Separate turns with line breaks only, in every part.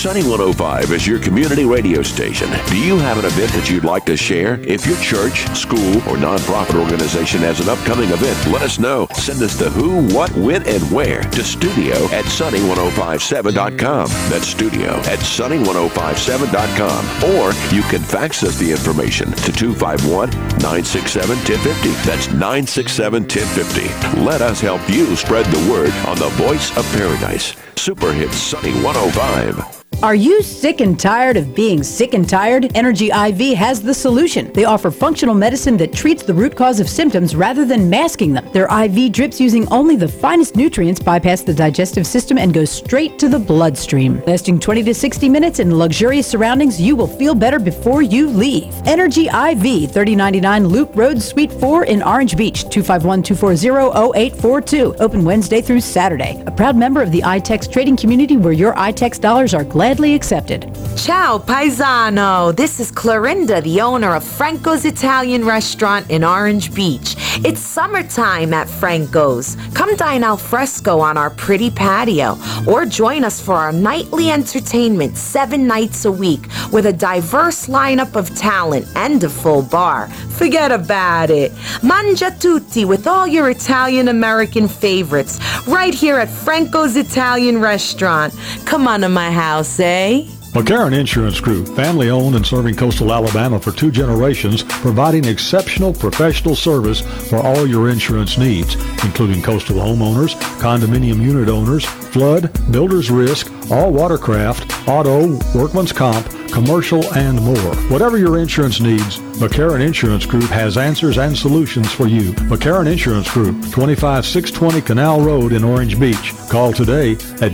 Sunny 105 is your community radio station. Do you have an event that you'd like to share? If your church, school, or nonprofit organization has an upcoming event, let us know. Send us the who, what, when, and where to studio@sunny1057.com. That's studio@sunny1057.com. Or you can fax us the information to 251-967-1050. That's 967-1050. Let us help you spread the word on the voice of paradise. Super Hits Sunny 105.
Are you sick and tired of being sick and tired? Energy IV has the solution. They offer functional medicine that treats the root cause of symptoms rather than masking them. Their IV drips using only the finest nutrients bypass the digestive system and go straight to the bloodstream. Lasting 20 to 60 minutes in luxurious surroundings, you will feel better before you leave. Energy IV, 3099 Loop Road, Suite 4 in Orange Beach, 251-240-0842. Open Wednesday through Saturday. A proud member of the iTex trading community where your iTex dollars are gladly accepted.
Ciao, paisano. This is Clorinda, the owner of Franco's Italian Restaurant in Orange Beach. It's summertime at Franco's. Come dine al fresco on our pretty patio or join us for our nightly entertainment 7 nights a week with a diverse lineup of talent and a full bar. Forget about it. Mangia tutti with all your Italian-American favorites right here at Franco's Italian Restaurant. Come on to my house, eh?
McCarran Insurance Group, family owned and serving coastal Alabama for 2 generations, providing exceptional professional service for all your insurance needs, including coastal homeowners, condominium unit owners, flood, builder's risk, all watercraft, auto, workman's comp, commercial, and more. Whatever your insurance needs, McCarran Insurance Group has answers and solutions for you. McCarran Insurance Group, 25620 Canal Road in Orange Beach. Call today at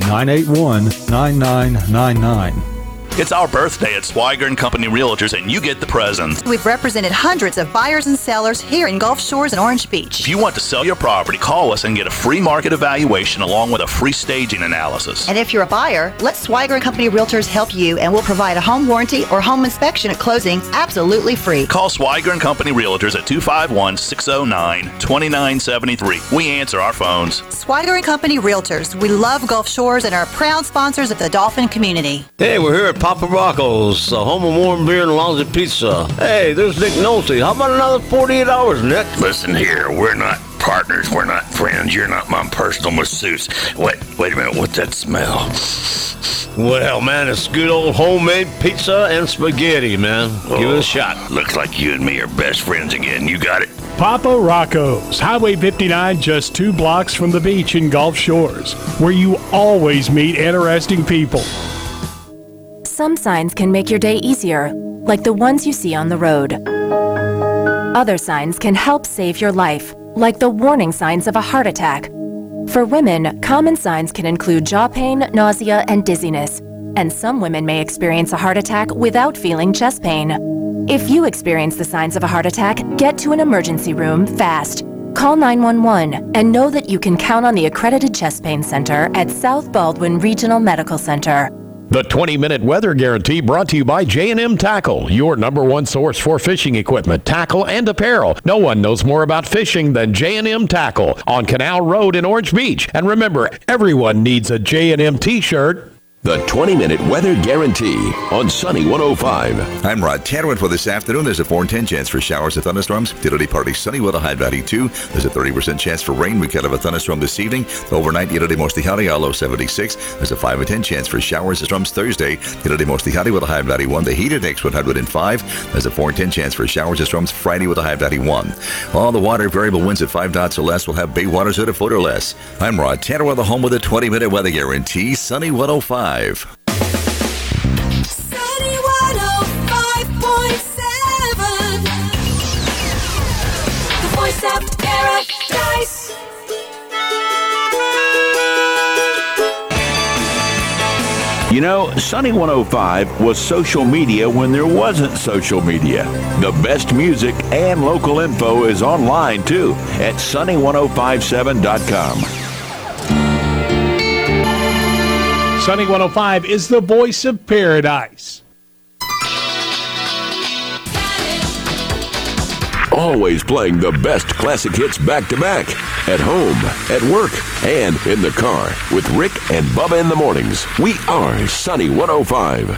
981-9999.
It's our birthday at Swiger & Company Realtors, and you get the presents.
We've represented hundreds of buyers and sellers here in Gulf Shores and Orange Beach.
If you want to sell your property, call us and get a free market evaluation along with a free staging analysis.
And if you're a buyer, let Swiger & Company Realtors help you, and we'll provide a home warranty or home inspection at closing absolutely free.
Call Swiger & Company Realtors at 251-609-2973. We answer our phones.
Swiger & Company Realtors. We love Gulf Shores and are proud sponsors of the Dolphin community.
Hey, we're here at Papa Rocco's, home of warm beer and lousy pizza. Hey, there's Nick Nolte. How about another 48 hours, Nick?
Listen here, we're not partners, we're not friends. You're not my personal masseuse. Wait a minute, what's that smell?
Well, man, it's good old homemade pizza and spaghetti, man. Give it a shot.
Looks like you and me are best friends again. You got it.
Papa Rocco's, Highway 59, just 2 blocks from the beach in Gulf Shores, where you always meet interesting people.
Some signs can make your day easier, like the ones you see on the road. Other signs can help save your life, like the warning signs of a heart attack. For women, common signs can include jaw pain, nausea, and dizziness, and some women may experience a heart attack without feeling chest pain. If you experience the signs of a heart attack, get to an emergency room fast. Call 911 and know that you can count on the accredited chest pain center at South Baldwin Regional Medical Center.
The 20-minute weather guarantee brought to you by J&M Tackle, your #1 source for fishing equipment, tackle, and apparel. No one knows more about fishing than J&M Tackle on Canal Road in Orange Beach. And remember, everyone needs a J&M t-shirt.
The 20-minute weather guarantee on Sunny 105.
I'm Rod Tannerwood for this afternoon. There's a 4 in 10 chance for showers and thunderstorms. Today partly sunny with a high value 2. There's a 30% chance for rain. We could have a thunderstorm this evening. Overnight, today mostly cloudy, a low 76. There's a 5 in 10 chance for showers and storms Thursday. Today mostly cloudy with a high value 1. The heat index 105. There's a 4 in 10 chance for showers and storms Friday with a high value 1. All the water, variable winds at 5 knots or less. Will have bay waters at a foot or less. I'm Rod Tannerwood, the home with a 20-minute weather guarantee. Sunny 105.
Sunny 105.7, the voice of paradise.
You know, Sunny 105 was social media when there wasn't social media. The best music and local info is online, too, at sunny1057.com.
Sunny 105 is the voice of paradise.
Always playing the best classic hits back to back. at home, at work, and in the car with Rick and Bubba in the mornings. We are Sunny 105.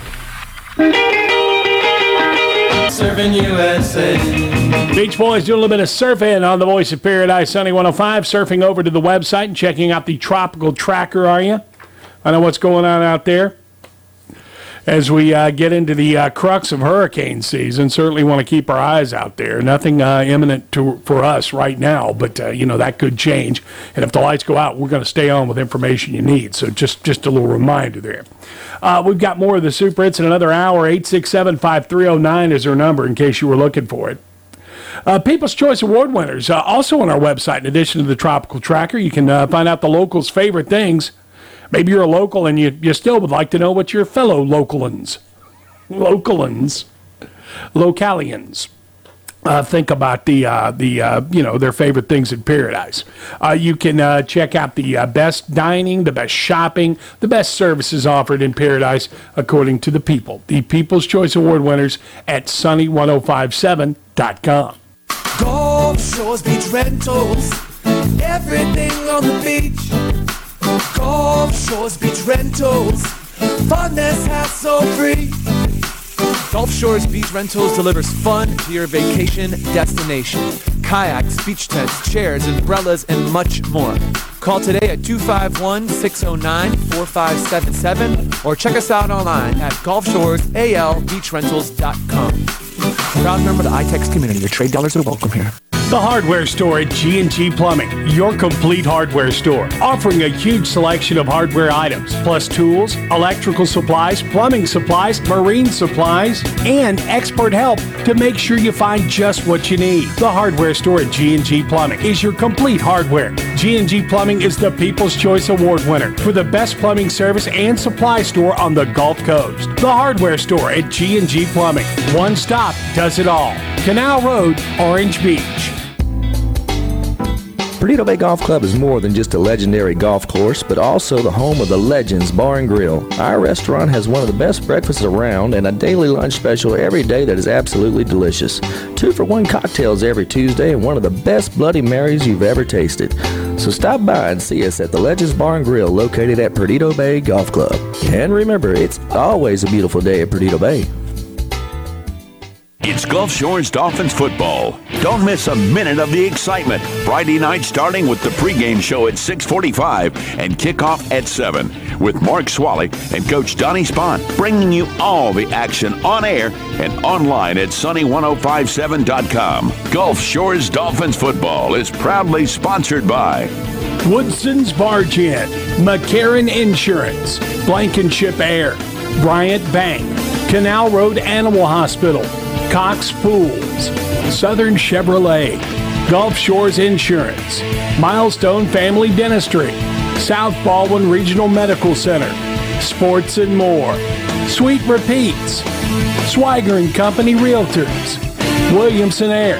Surfing USA.
Beach Boys doing a little bit of surfing on the Voice of Paradise, Sunny 105. Surfing over to the website and checking out the tropical tracker, are you? I know what's going on out there. As we get into the crux of hurricane season, certainly want to keep our eyes out there. Nothing imminent for us right now, but that could change. And if the lights go out, we're going to stay on with information you need. So just a little reminder there. We've got more of the Super Hits in another hour. 867-5309 is our number in case you were looking for it. People's Choice Award winners also on our website. In addition to the Tropical Tracker, you can find out the locals' favorite things. Maybe you're a local and you still would like to know what your fellow localians think about their favorite things in paradise. You can check out the best dining, the best shopping, the best services offered in paradise according to the people. The People's Choice Award winners at sunny1057.com.
Gulf Shores Beach Rentals. Everything on the beach. Gulf Shores Beach Rentals. Fun that's hassle-free. Gulf Shores Beach Rentals delivers fun to your vacation destination. Kayaks, beach tents, chairs, umbrellas, and much more. Call today at 251-609-4577 or check us out online at gulfshoresalbeachrentals.com. Proud member of the iTex community. Your trade dollars are welcome here.
The hardware store at G&G Plumbing, your complete hardware store, offering a huge selection of hardware items, plus tools, electrical supplies, plumbing supplies, marine supplies, and expert help to make sure you find just what you need. The hardware store at G&G Plumbing is your complete hardware. G&G Plumbing is the People's Choice Award winner for the best plumbing service and supply store on the Gulf Coast. The hardware store at G&G Plumbing. One stop does it all. Canal Road, Orange Beach.
Perdido Bay Golf Club is more than just a legendary golf course, but also the home of the Legends Bar and Grill. Our restaurant has one of the best breakfasts around and a daily lunch special every day that is absolutely delicious. 2-for-1 cocktails every Tuesday and one of the best Bloody Marys you've ever tasted. So stop by and see us at the Legends Bar and Grill located at Perdido Bay Golf Club. And remember, it's always a beautiful day at Perdido Bay.
It's Gulf Shores Dolphins football. Don't miss a minute of the excitement. Friday night starting with the pregame show at 6:45 and kickoff at 7 with Mark Swally and Coach Donnie Spahn bringing you all the action on air and online at sunny1057.com. Gulf Shores Dolphins football is proudly sponsored by
Woodson's Barge Inn, McCarran Insurance, Blankenship Air, Bryant Bank, Canal Road Animal Hospital, Cox Pools, Southern Chevrolet, Gulf Shores Insurance, Milestone Family Dentistry, South Baldwin Regional Medical Center, Sports and More, Sweet Repeats, Swiger and Company Realtors, Williamson Air,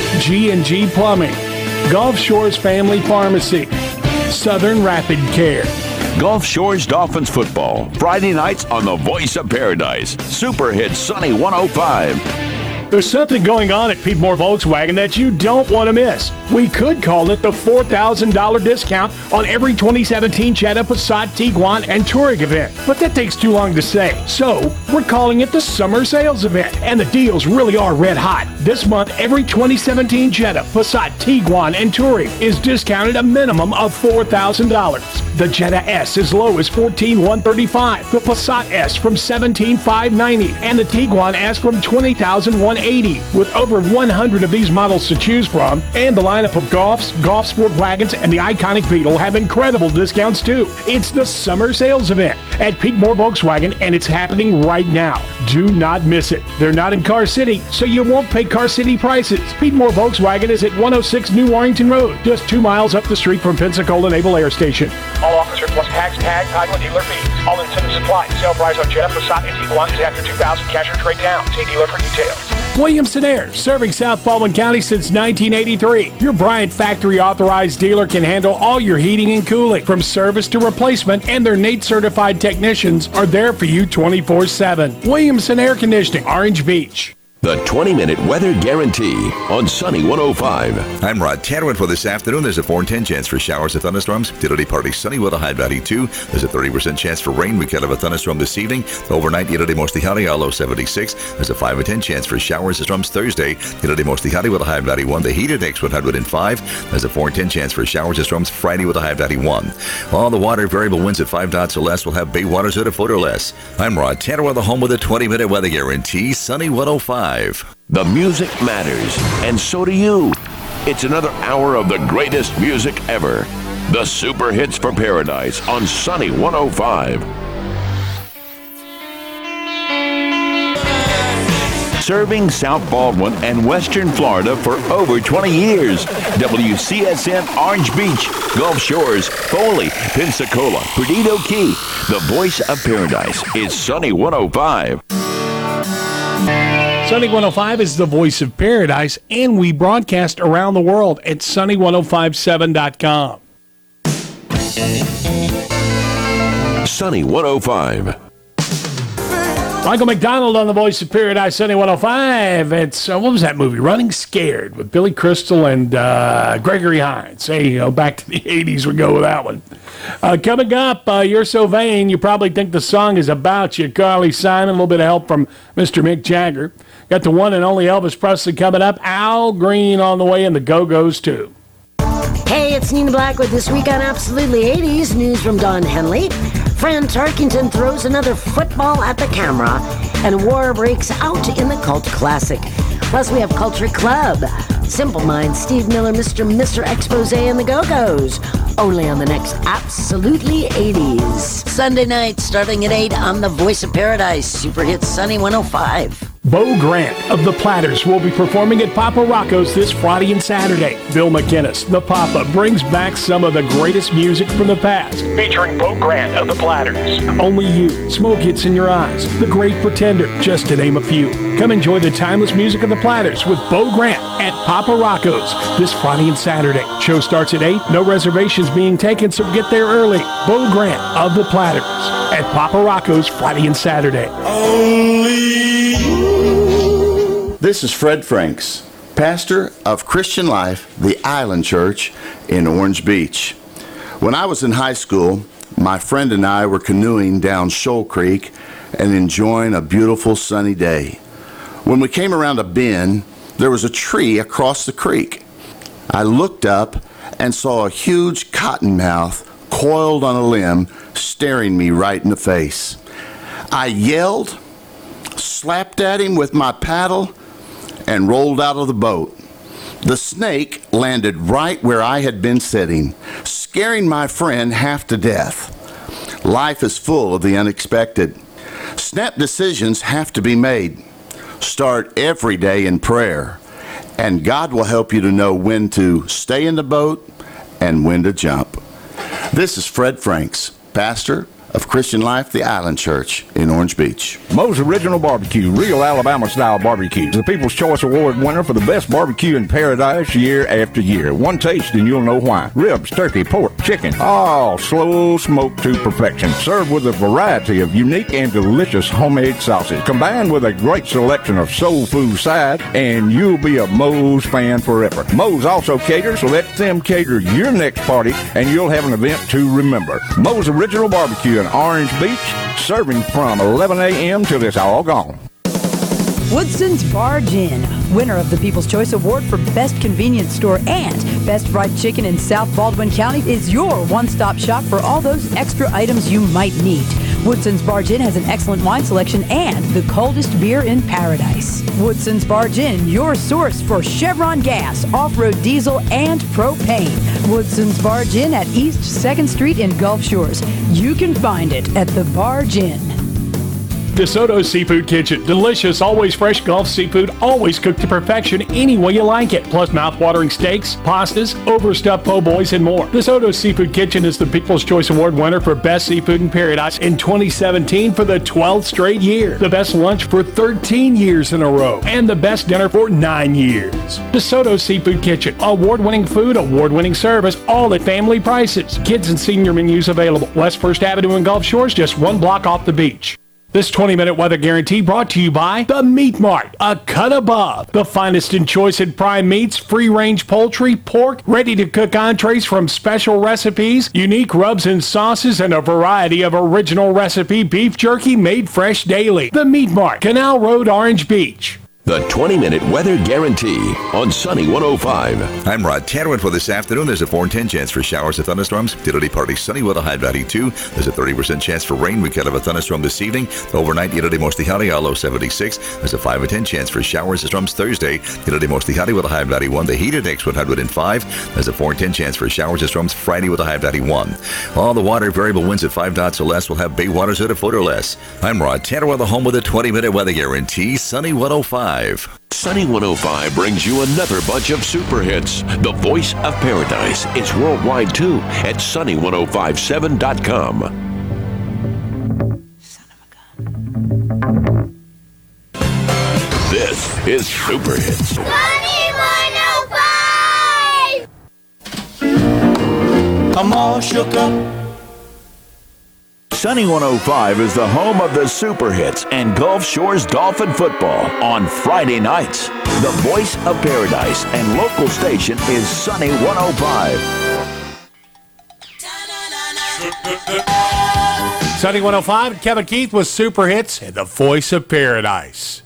G&G Plumbing, Gulf Shores Family Pharmacy, Southern Rapid Care.
Gulf Shores Dolphins football, Friday nights on the Voice of Paradise. Super Hit Sunny 105.
There's something going on at Piedmore Volkswagen that you don't want to miss. We could call it the $4,000 discount on every 2017 Jetta, Passat, Tiguan, and Touareg event. But that takes too long to say. So, we're calling it the Summer Sales Event. And the deals really are red hot. This month, every 2017 Jetta, Passat, Tiguan, and Touareg is discounted a minimum of $4,000. The Jetta S as low as $14,135, the Passat S from $17,590, and the Tiguan S from $20,180. With over 100 of these models to choose from, and the lineup of Golfs, Golf Sport Wagons, and the iconic Beetle have incredible discounts too. It's the Summer Sales Event at Piedmore Volkswagen, and it's happening right now. Do not miss it. They're not in Car City, so you won't pay Car City prices. Piedmore Volkswagen is at 106 New Warrington Road, just 2 miles up the street from Pensacola Naval Air Station.
All officer plus tax, tag, title, and dealer fees. All incentives apply. Sale price on Jetta, Passat, and Tiguan is after $2,000 cash or trade down. See dealer for details.
Williamson Air, serving South Baldwin County since 1983. Your Bryant Factory authorized dealer can handle all your heating and cooling, from service to replacement, and their NATE certified technicians are there for you 24/7. Williamson Air Conditioning, Orange Beach.
The 20-minute weather guarantee on Sunny 105.
I'm Rod Tannerwood for this afternoon. There's a 4-10 chance for showers and thunderstorms. Today partly sunny with a high value 2. There's a 30% chance for rain. We could have a thunderstorm this evening. Overnight, today mostly cloudy, low 76. There's a 5 and 10 chance for showers and storms Thursday. Today mostly cloudy with a high value 1. The heat index 105. There's a 4 and 10 chance for showers and storms Friday with a high value 1. All the water variable winds at 5 knots or less will have bay waters at a foot or less. I'm Rod Tannerwood, the home with a 20-minute weather guarantee. Sunny 105.
The music matters, and so do you. It's another hour of the greatest music ever. The Super Hits for Paradise on Sunny 105. Serving South Baldwin and Western Florida for over 20 years. WCSN Orange Beach, Gulf Shores, Foley, Pensacola, Perdido Key. The voice of paradise is Sunny 105.
Sunny 105 is the voice of paradise, and we broadcast around the world at sunny1057.com.
Sunny 105.
Michael McDonald on the voice of paradise, Sunny 105. It's, what was that movie? Running Scared with Billy Crystal and Gregory Hines. Hey, back to the 80s we go with that one. Coming up, You're So Vain. You probably think the song is about you. Carly Simon, a little bit of help from Mr. Mick Jagger. Got the one and only Elvis Presley coming up. Al Green on the way, and the Go-Go's too.
Hey, it's Nina Black with This Week on Absolutely 80s. News from Don Henley. Fran Tarkington throws another football at the camera, and war breaks out in the cult classic. Plus, we have Culture Club, Simple Minds, Steve Miller, Mr. Expose, and the Go-Go's. Only on the next Absolutely 80s. Sunday night, starting at 8 on the Voice of Paradise, Super Hits Sunny 105.
Bo Grant of the Platters will be performing at Papa Rocco's this Friday and Saturday. Bill McInnes, the Papa, brings back some of the greatest music from the past.
Featuring Bo Grant of the Platters.
Only You, Smoke Gets in Your Eyes, The Great Pretender, just to name a few. Come enjoy the timeless music of the Platters with Bo Grant at Papa Rocco's this Friday and Saturday. Show starts at 8. No reservations being taken, so get there early. Bo Grant of the Platters at Papa Rocco's Friday and Saturday.
This is Fred Franks, pastor of Christian Life, the Island Church in Orange Beach. When I was in high school, my friend and I were canoeing down Shoal Creek and enjoying a beautiful sunny day. When we came around a bend, there was a tree across the creek. I looked up and saw a huge cottonmouth coiled on a limb staring me right in the face. I yelled, slapped at him with my paddle, and rolled out of the boat. The snake landed right where I had been sitting, scaring my friend half to death. Life is full of the unexpected. Snap decisions have to be made. Start every day in prayer, and God will help you to know when to stay in the boat and when to jump. This is Fred Franks, pastor of Christian Life, the Island Church in Orange Beach.
Moe's Original Barbecue, real Alabama-style barbecue. The People's Choice Award winner for the best barbecue in paradise year after year. One taste and you'll know why. Ribs, turkey, pork, chicken, all slow smoked to perfection. Served with a variety of unique and delicious homemade sauces. Combined with a great selection of soul food sides, and you'll be a Moe's fan forever. Moe's also caters, so let them cater your next party, and you'll have an event to remember. Moe's Original Barbecue in Orange Beach, serving from 11 a.m. till it's all gone.
Woodson's Barge Inn, winner of the People's Choice Award for Best Convenience Store and Best Fried Chicken in South Baldwin County, is your one-stop shop for all those extra items you might need. Woodson's Barge Inn has an excellent wine selection and the coldest beer in paradise. Woodson's Barge Inn, your source for Chevron gas, off-road diesel, and propane. Woodson's Barge Inn at East 2nd Street in Gulf Shores. You can find it at the Barge Inn.
DeSoto Seafood Kitchen. Delicious, always fresh Gulf seafood, always cooked to perfection any way you like it. Plus mouth-watering steaks, pastas, overstuffed po' boys, and more. DeSoto Seafood Kitchen is the People's Choice Award winner for Best Seafood in Paradise in 2017 for the 12th straight year. The best lunch for 13 years in a row. And the best dinner for 9 years. DeSoto Seafood Kitchen. Award-winning food, award-winning service, all at family prices. Kids and senior menus available. West 1st Avenue in Gulf Shores, just one block off the beach. This 20-minute weather guarantee brought to you by The Meat Mart, a cut above. The finest in choice and prime meats, free-range poultry, pork, ready-to-cook entrees from special recipes, unique rubs and sauces, and a variety of original recipe beef jerky made fresh daily. The Meat Mart, Canal Road, Orange Beach.
The 20-minute weather guarantee on Sunny 105.
I'm Rod Tannerman for this afternoon. There's a 4 in 10 chance for showers and thunderstorms. Today partly sunny with a high Valley 2. There's a 30% chance for rain. We could have a thunderstorm this evening. Overnight, today mostly cloudy, low 76. There's a 5 in 10 chance for showers and storms Thursday. Today mostly cloudy with a high Valley 1. The heat index 105. There's a 4 in 10 chance for showers and storms Friday with a high Valley 1. All the water variable winds at 5 knots or less will have bay waters at a foot or less. I'm Rod Tanner with the home with a 20-minute weather guarantee. Sunny 105.
Sunny 105 brings you another bunch of super hits. The Voice of Paradise is worldwide too at sunny1057.com. This is Super Hits.
Sunny 105!
I'm all shook up. Sunny 105 is the home of the Super Hits and Gulf Shores Dolphin football on Friday nights. The Voice of Paradise and local station is Sunny 105.
Sunny 105, Kevin Keith with Super Hits and the Voice of Paradise.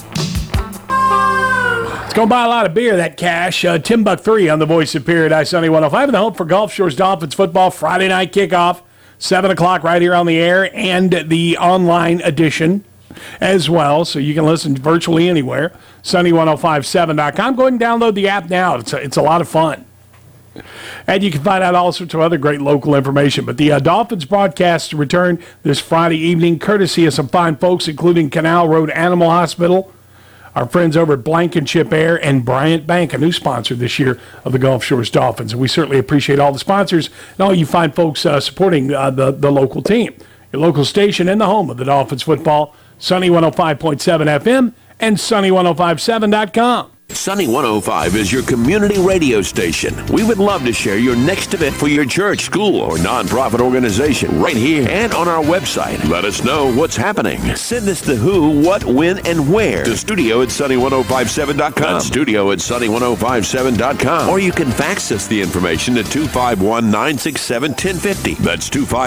It's going to buy a lot of beer, that cash. $10 on the Voice of Paradise, Sunny 105, and the home for Gulf Shores Dolphins football Friday night kickoff. 7 o'clock right here on the air and the online edition as well, so you can listen virtually anywhere. Sunny1057.com. Go ahead and download the app now. It's a lot of fun. And you can find out all sorts of other great local information. But the Dolphins broadcast return this Friday evening, courtesy of some fine folks, including Canal Road Animal Hospital, our friends over at Blankenship Air, and Bryant Bank, a new sponsor this year of the Gulf Shores Dolphins. And we certainly appreciate all the sponsors and all you fine folks supporting the local team. Your local station and the home of the Dolphins football, Sunny 105.7 FM and Sunny1057.com.
Sunny 105 is your community radio station. We would love to share your next event for your church, school, or nonprofit organization right here and on our website. Let us know what's happening. Send us the who, what, when, and where to studio at sunny1057.com. That's studio at sunny1057.com. Or you can fax us the information at 251-967-1050. That's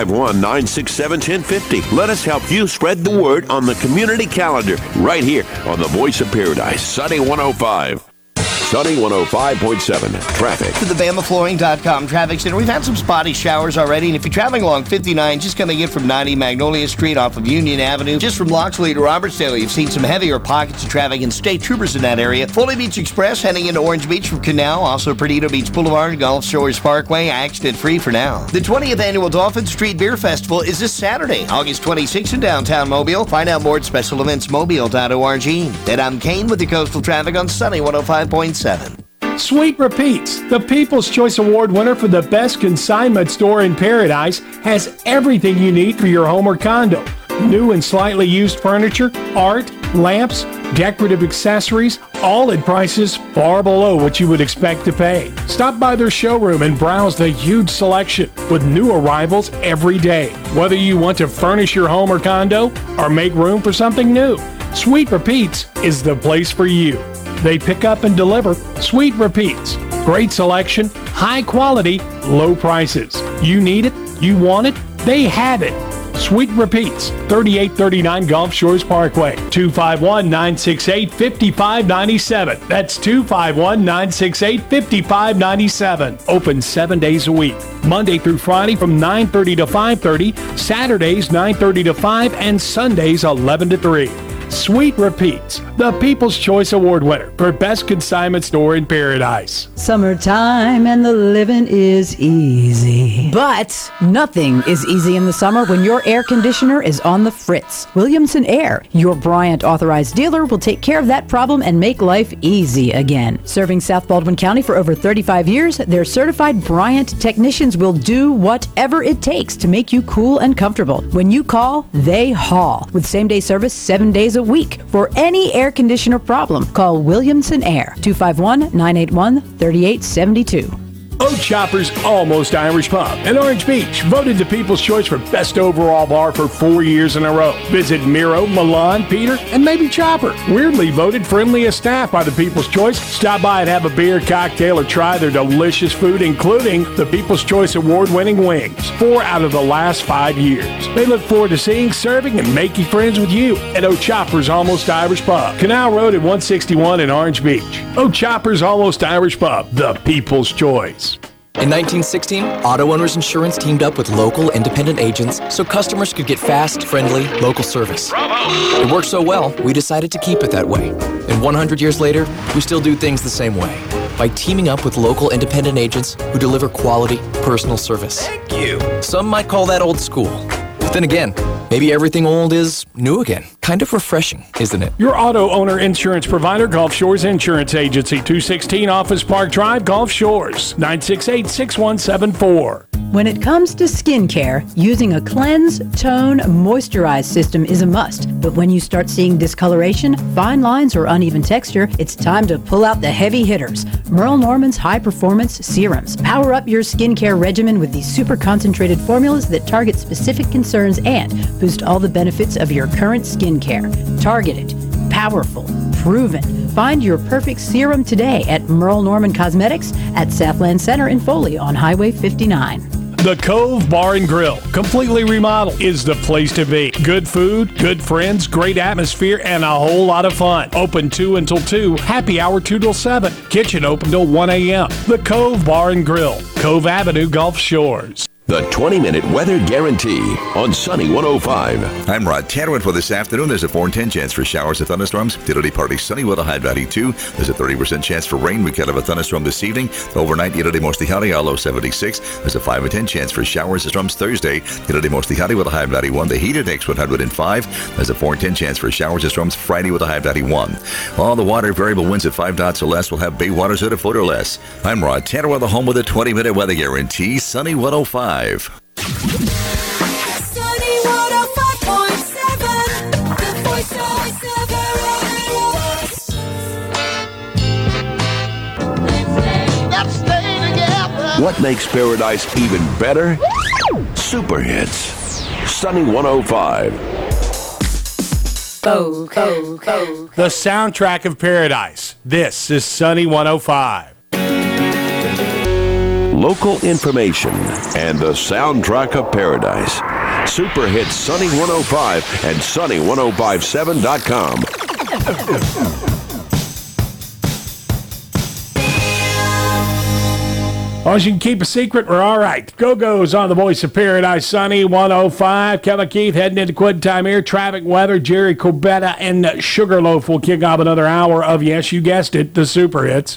251-967-1050. Let us help you spread the word on the community calendar right here on the Voice of Paradise, Sunny 105. Sunny 105.7. Traffic.
To the BamaFlooring.com traffic center. We've had some spotty showers already, and if you're traveling along 59, just coming in from 90 Magnolia Street off of Union Avenue, just from Loxley to Robertsdale, you've seen some heavier pockets of traffic and state troopers in that area. Foley Beach Express heading into Orange Beach from Canal, also Perdido Beach Boulevard, Gulf Shores Parkway, accident-free for now. The 20th Annual Dolphin Street Beer Festival is this Saturday, August 26th in downtown Mobile. Find out more at specialeventsmobile.org. And I'm Kane with the coastal traffic on Sunny 105.7.
Sweet Repeats, the People's Choice Award winner for the best consignment store in Paradise, has everything you need for your home or condo. New and slightly used furniture, art, lamps, decorative accessories, all at prices far below what you would expect to pay. Stop by their showroom and browse the huge selection with new arrivals every day. Whether you want to furnish your home or condo or make room for something new, Sweet Repeats is the place for you. They pick up and deliver. Sweet Repeats. Great selection, high quality, low prices. You need it, you want it, they have it. Sweet Repeats, 3839 Gulf Shores Parkway, 251-968-5597. That's 251-968-5597. Open 7 days a week. Monday through Friday from 9:30 to 5:30, Saturdays 9:30 to 5, and Sundays 11 to 3. Sweet Repeats, the People's Choice Award winner for Best Consignment Store in Paradise.
Summertime and the living is easy. But nothing is easy in the summer when your air conditioner is on the fritz. Williamson Air, your Bryant authorized dealer, will take care of that problem and make life easy again. Serving South Baldwin County for over 35 years, their certified Bryant technicians will do whatever it takes to make you cool and comfortable. When you call, they haul. With same-day service 7 days a week. For any air conditioner problem, call Williamson Air, 251-981-3872.
Chopper's Almost Irish Pub in Orange Beach, voted the People's Choice for Best Overall Bar for 4 years in a row. Visit Miro, Milan, Peter, and maybe Chopper. Weirdly voted friendliest staff by the People's Choice. Stop by and have a beer, cocktail, or try their delicious food, including the People's Choice Award-winning wings, 4 out of the last 5 years. They look forward to seeing, serving, and making friends with you at O'Chopper's Almost Irish Pub, Canal Road at 161 in Orange Beach. O'Chopper's Almost Irish Pub, the People's Choice.
In 1916, Auto Owners Insurance teamed up with local independent agents so customers could get fast, friendly, local service. Bravo! It worked so well, we decided to keep it that way. And 100 years later, we still do things the same way, by teaming up with local independent agents who deliver quality, personal service.
Thank you.
Some might call that old school. But then again, maybe everything old is new again. Kind of refreshing, isn't it?
Your auto owner insurance provider, Gulf Shores Insurance Agency, 216 Office Park Drive, Gulf Shores, 968-6174.
When it comes to skincare, using a cleanse, tone, moisturize system is a must. But when you start seeing discoloration, fine lines, or uneven texture, it's time to pull out the heavy hitters. Merle Norman's high-performance serums. Power up your skincare regimen with these super concentrated formulas that target specific concerns and boost all the benefits of your current skincare. Targeted, powerful, proven. Find your perfect serum today at Merle Norman Cosmetics at Southland Center in Foley on Highway 59.
The Cove Bar and Grill, completely remodeled, is the place to be. Good food, good friends, great atmosphere, and a whole lot of fun. Open 2 until 2, happy hour 2 till 7. Kitchen open till 1 a.m. The Cove Bar and Grill, Cove Avenue, Gulf Shores.
The 20-minute weather guarantee on Sunny 105.
I'm Rod Tannerwood for this afternoon. There's a 4 in 10 chance for showers and thunderstorms. Today partly sunny with a high value 2. There's a 30% chance for rain. We could have a thunderstorm this evening. Overnight, today mostly cloudy, low 76. There's a 5 in 10 chance for showers and storms Thursday. Today mostly cloudy with a high value 1. The heat index 105. There's a 4 in 10 chance for showers and storms Friday with a high value 1. All the water, variable winds at 5 knots or less. Will have bay waters at a foot or less. I'm Rod Tannerwood, the home with a 20-minute weather guarantee. Sunny 105.
Sunny 105.7, the voice of
What makes paradise even better? Super hits. Sunny 105.
The soundtrack of paradise. This is Sunny 105.
Local information and the soundtrack of paradise. Super hits Sunny 105 and Sunny1057.com.
Well, as you can keep a secret, we're all right. Go-Go's on the voice of paradise, Sunny 105. Kevin Keith heading into quitting time here. Traffic, weather, Jerry Corbetta, and Sugarloaf will kick off another hour of, yes, you guessed it, the super hits.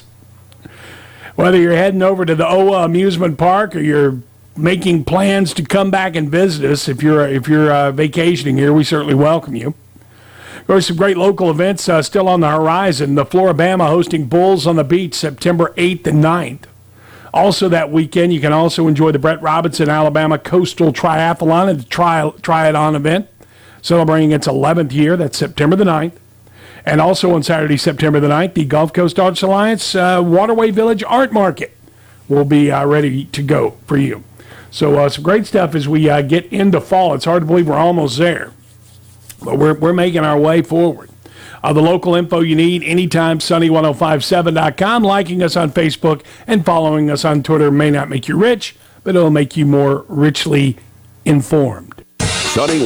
Whether you're heading over to the OWA amusement park or you're making plans to come back and visit us, if you're vacationing here, we certainly welcome you. There's some great local events still on the horizon. The Floribama hosting Bulls on the Beach September 8th and 9th. Also that weekend, you can also enjoy the Brett Robinson Alabama Coastal Triathlon and the Triathlon event, celebrating its 11th year. That's September the 9th. And also on Saturday, September the 9th, the Gulf Coast Arts Alliance Waterway Village Art Market will be ready to go for you. So some great stuff as we get into fall. It's hard to believe we're almost there, but we're making our way forward. The local info you need anytime, sunny1057.com. Liking us on Facebook and following us on Twitter may not make you rich, but it'll make you more richly informed.
Sunny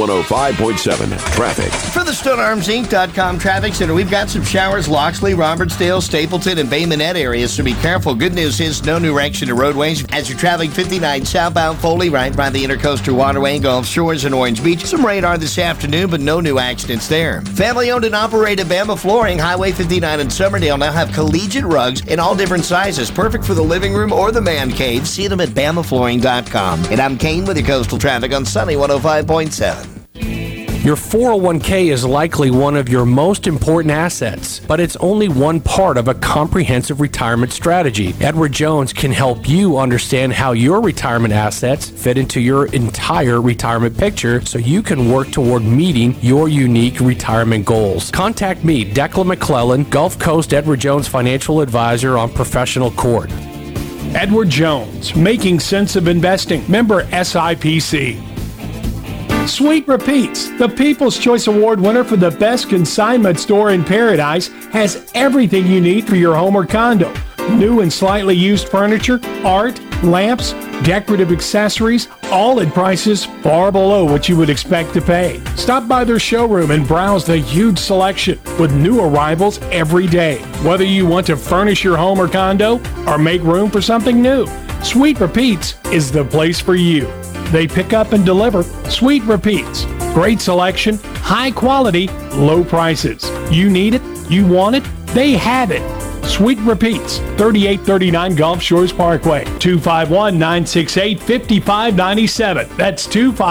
105.7 traffic.
For the StoneArmsInc.com traffic center, we've got some showers, Loxley, Robertsdale, Stapleton, and Bay Minette areas, so be careful. Good news is no new wrecks into roadways. As you're traveling 59 southbound Foley, right by the Intercoastal Waterway, Gulf Shores, and Orange Beach. Some radar this afternoon, but no new accidents there. Family-owned and operated Bama Flooring, Highway 59 in Summerdale now have collegiate rugs in all different sizes, perfect for the living room or the man cave. See them at BamaFlooring.com. And I'm Kane with your coastal traffic on Sunny 105.7.
Your 401k is likely one of your most important assets, but it's only one part of a comprehensive retirement strategy. Edward Jones can help you understand how your retirement assets fit into your entire retirement picture so you can work toward meeting your unique retirement goals. Contact me, Declan McClellan, Gulf Coast Edward Jones Financial Advisor on Professional Court.
Edward Jones, making sense of investing. Member SIPC. Sweet Repeats, the People's Choice Award winner for the best consignment store in Paradise, has everything you need for your home or condo. New and slightly used furniture, art, lamps, decorative accessories, all at prices far below what you would expect to pay. Stop by their showroom and browse the huge selection with new arrivals every day. Whether you want to furnish your home or condo or make room for something new, Sweet Repeats is the place for you. They pick up and deliver. Sweet Repeats. Great selection, high quality, low prices. You need it, you want it, they have it. Sweet Repeats, 3839 Gulf Shores Parkway, 251-968-5597. That's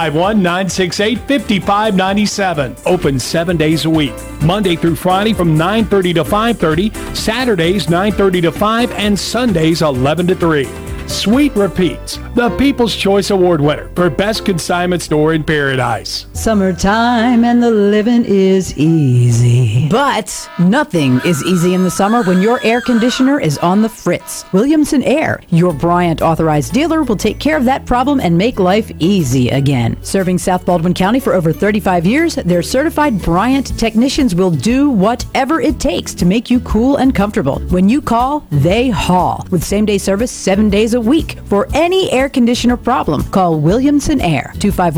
251-968-5597. Open 7 days a week. Monday through Friday from 9:30 to 5:30, Saturdays 9:30 to 5, and Sundays 11 to 3. Sweet Repeats, the People's Choice Award winner for Best Consignment Store in Paradise.
Summertime and the living is easy. But nothing is easy in the summer when your air conditioner is on the fritz. Williamson Air, your Bryant authorized dealer, will take care of that problem and make life easy again. Serving South Baldwin County for over 35 years, their certified Bryant technicians will do whatever it takes to make you cool and comfortable. When you call, they haul. With same-day service 7 days a week. For any air conditioner problem, call Williamson Air,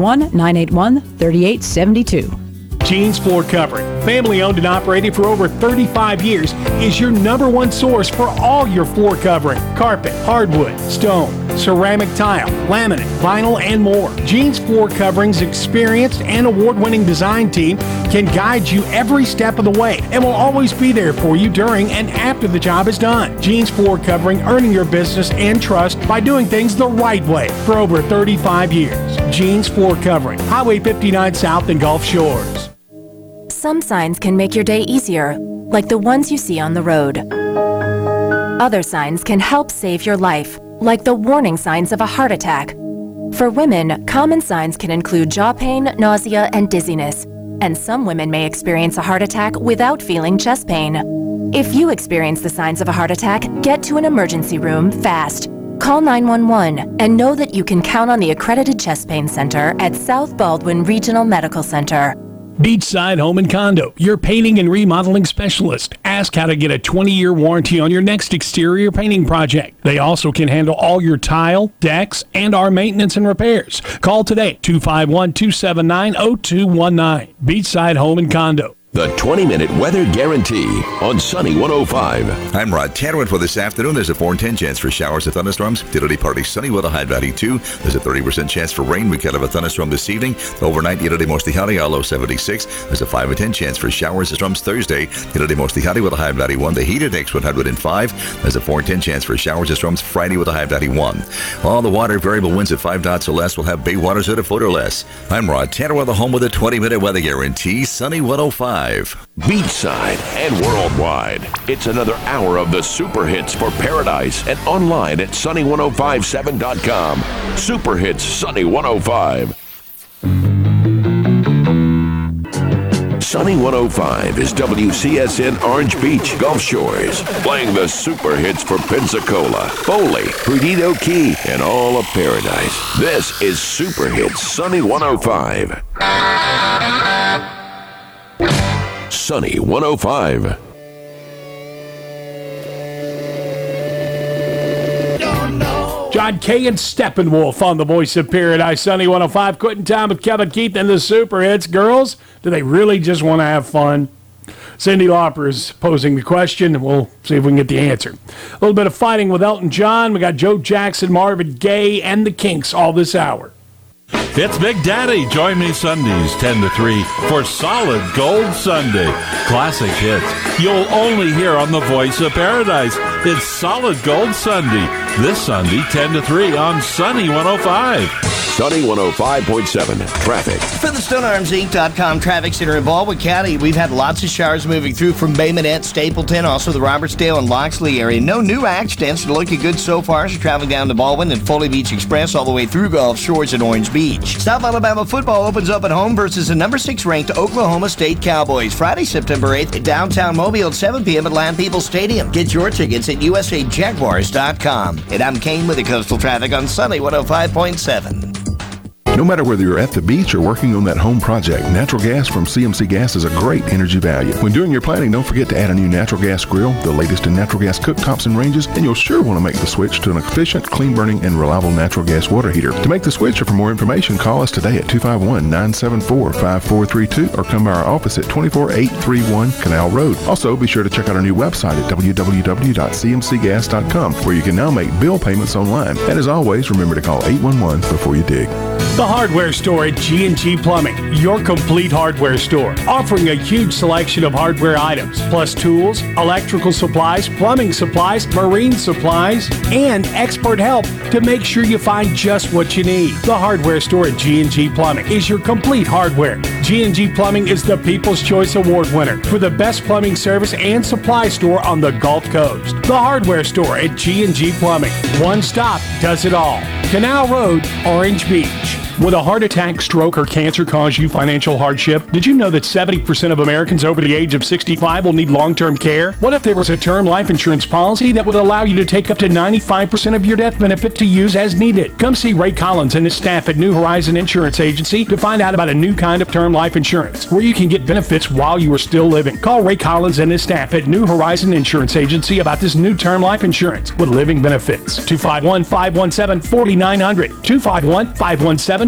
251-981-3872.
Jeans Floor Covering, family owned and operated for over 35 years, is your number one source for all your floor covering: carpet, hardwood, stone, ceramic tile, laminate, vinyl, and more. Jeans Floor Covering's experienced and award-winning design team can guide you every step of the way and will always be there for you during and after the job is done. Jeans Floor Covering, earning your business and trust by doing things the right way for over 35 years. Jeans Floor Covering, Highway 59 South in Gulf Shores.
Some signs can make your day easier, like the ones you see on the road. Other signs can help save your life, like the warning signs of a heart attack. For women, common signs can include jaw pain, nausea, and dizziness, and some women may experience a heart attack without feeling chest pain. If you experience the signs of a heart attack, get to an emergency room fast. Call 911 and know that you can count on the accredited chest pain center at South Baldwin Regional Medical Center.
Beachside Home and Condo, your painting and remodeling specialist. Ask how to get a 20-year warranty on your next exterior painting project. They also can handle all your tile, decks, and our maintenance and repairs. Call today, 251-279-0219. Beachside Home and Condo.
The 20-minute weather guarantee on Sunny 105.
I'm Rod Tannerwood for this afternoon. There's a 4 in 10 chance for showers and thunderstorms. Today partly sunny with a high value 2. There's a 30% chance for rain. We could have a thunderstorm this evening. Overnight, today mostly cloudy, a low 76. There's a 5 in 10 chance for showers and storms Thursday. Today mostly cloudy with a high value 1. The heat index 105. There's a 4 in 10 chance for showers and storms Friday with a high value 1. All the water, variable winds at 5 knots or less. Will have bay waters at a foot or less. I'm Rod Tannerwood, the home with a 20-minute weather guarantee. Sunny 105.
Beachside and worldwide. It's another hour of the super hits for Paradise and online at sunny1057.com. Super hits Sunny 105. Sunny 105 is WCSN Orange Beach, Gulf Shores, playing the super hits for Pensacola, Foley, Perdido Key, and all of Paradise. This is Super Hits Sunny 105. Sunny 105.
John Kay and Steppenwolf on the Voice of Paradise, Sunny 105. Quitting time with Kevin Keith and the Super Hits. Girls, do they really just want to have fun? Cyndi Lauper is posing the question, and we'll see if we can get the answer. A little bit of fighting with Elton John. We got Joe Jackson, Marvin Gaye, and the Kinks all this hour.
It's Big Daddy. Join me Sundays 10 to 3 for Solid Gold Sunday. Classic hits you'll only hear on the Voice of Paradise. It's Solid Gold Sunday this Sunday 10 to 3 on Sunny 105.
Sunny 105.7 Traffic.
For the StoneArmsInc.com Traffic Center in Baldwin County, we've had lots of showers moving through from Bay Minette, Stapleton, also the Robertsdale and Loxley area. No new accidents. They're looking good so far as you're traveling down to Baldwin and Foley Beach Express all the way through Gulf Shores and Orange Beach. South Alabama football opens up at home versus the number 6 ranked Oklahoma State Cowboys. Friday, September 8th at downtown Mobile at 7 p.m. at Land Peoples Stadium. Get your tickets at usajaguars.com. And I'm Kane with the Coastal Traffic on Sunny 105.7.
No matter whether you're at the beach or working on that home project, natural gas from CMC Gas is a great energy value. When doing your planning, don't forget to add a new natural gas grill, the latest in natural gas cooktops and ranges, and you'll sure want to make the switch to an efficient, clean-burning, and reliable natural gas water heater. To make the switch or for more information, call us today at 251-974-5432 or come by our office at 24831 Canal Road. Also, be sure to check out our new website at www.cmcgas.com, where you can now make bill payments online. And as always, remember to call 811 before you dig.
The hardware store at G&G Plumbing, your complete hardware store, offering a huge selection of hardware items, plus tools, electrical supplies, plumbing supplies, marine supplies, and expert help to make sure you find just what you need. The hardware store at G&G Plumbing is your complete hardware. G&G Plumbing is the People's Choice Award winner for the best plumbing service and supply store on the Gulf Coast. The hardware store at G&G Plumbing. One stop does it all. Canal Road, Orange Beach. Would a heart attack, stroke, or cancer cause you financial hardship? Did you know that 70% of Americans over the age of 65 will need long-term care? What if there was a term life insurance policy that would allow you to take up to 95% of your death benefit to use as needed? Come see Ray Collins and his staff at New Horizon Insurance Agency to find out about a new kind of term life insurance where you can get benefits while you are still living. Call Ray Collins and his staff at New Horizon Insurance Agency about this new term life insurance with living benefits. 251-517-4900. 251-517-4900.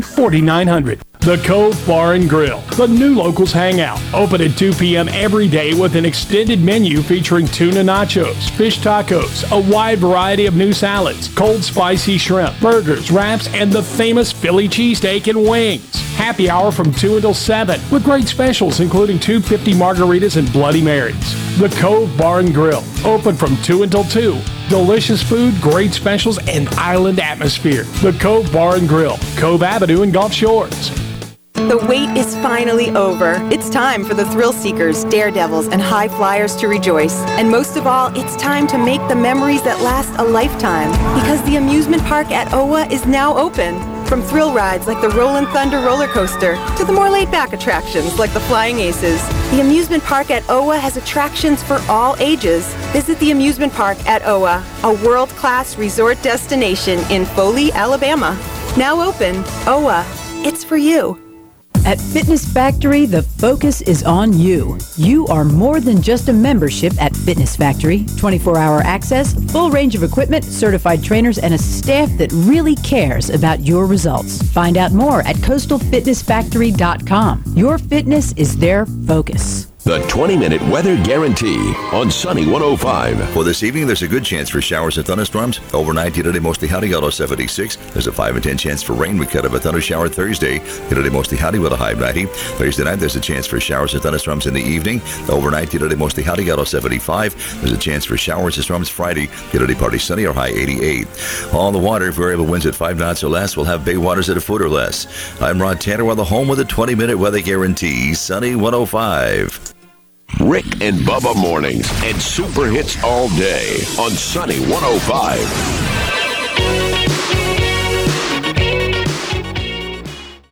The Cove Bar and Grill, the new locals hangout. Open at 2 p.m. every day with an extended menu featuring tuna nachos, fish tacos, a wide variety of new salads, cold spicy shrimp, burgers, wraps, and the famous Philly cheesesteak and wings. Happy hour from 2 until 7 with great specials including $2.50 margaritas and Bloody Marys. The Cove Bar and Grill, open from 2 until 2. Delicious food, great specials, and island atmosphere. The Cove Bar and Grill, Cove Avenue in Gulf Shores.
The wait is finally over. It's time for the thrill seekers, daredevils, and high flyers to rejoice. And most of all, it's time to make the memories that last a lifetime. Because the amusement park at OWA is now open. From thrill rides like the Rollin' Thunder roller coaster to the more laid-back attractions like the Flying Aces, the amusement park at OWA has attractions for all ages. Visit the amusement park at OWA, a world-class resort destination in Foley, Alabama. Now open, OWA. It's for you.
At Fitness Factory, the focus is on you. You are more than just a membership at Fitness Factory. 24-hour access, full range of equipment, certified trainers, and a staff that really cares about your results. Find out more at coastalfitnessfactory.com. Your fitness is their focus.
The 20-minute weather guarantee on Sunny 105.
For this evening, there's a good chance for showers and thunderstorms. Overnight, today mostly cloudy, low 76. There's a 5 in 10 chance for rain. We cut up a thunder shower Thursday. Today mostly cloudy with a high of 90. Thursday night, there's a chance for showers and thunderstorms in the evening. Overnight, today mostly cloudy, low 75. There's a chance for showers and storms Friday. Today partly sunny or high 88. On the water, variable winds at 5 knots or less. We'll have bay waters at a foot or less. I'm Rod Tanner on the home with a 20-minute weather guarantee. Sunny 105.
Rick and Bubba mornings and super hits all day on Sunny 105.